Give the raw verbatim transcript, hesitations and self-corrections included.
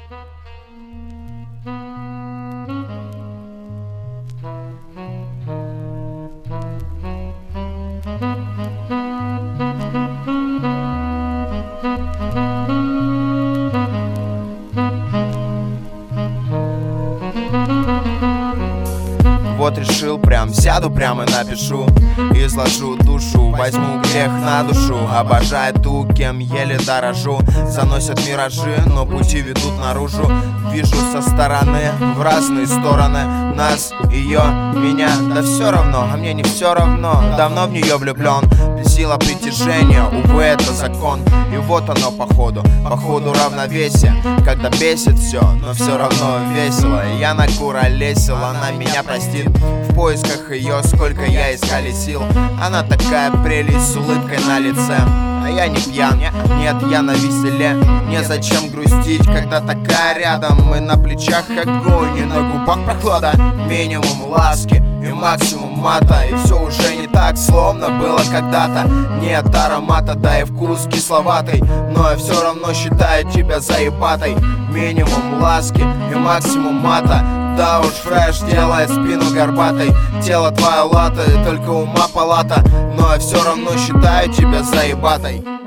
Вот решил, прям сяду, прямо напишу, изложу душу, возьму грех на душу. Обожаю ту, кем еле дорожу. Заносят миражи, но пути ведут наружу. Вижу со стороны, в разные стороны, нас, ее, меня. Да все равно, а мне не все равно. Давно в нее влюблен. Сила притяжения, увы, это закон. И вот оно походу, походу равновесие. Когда бесит все, но все равно весело. Я накуролесил, она меня простит. В поисках ее, сколько я искали сил. Она такая прелесть с улыбкой на лице. А я не пьян, нет, я на веселе. Незачем грустить, когда такая рядом. Мы на плечах огонь и на губах прохлада. Минимум ласки и максимум мата. И все уже не так, словно было когда-то. Нет аромата, да и вкус кисловатый. Но я все равно считаю тебя заебатой. Минимум ласки и максимум мата. Да уж, фреш делает спину горбатой. Тело твое лата, только ума палата. Но я все равно считаю тебя заебатой.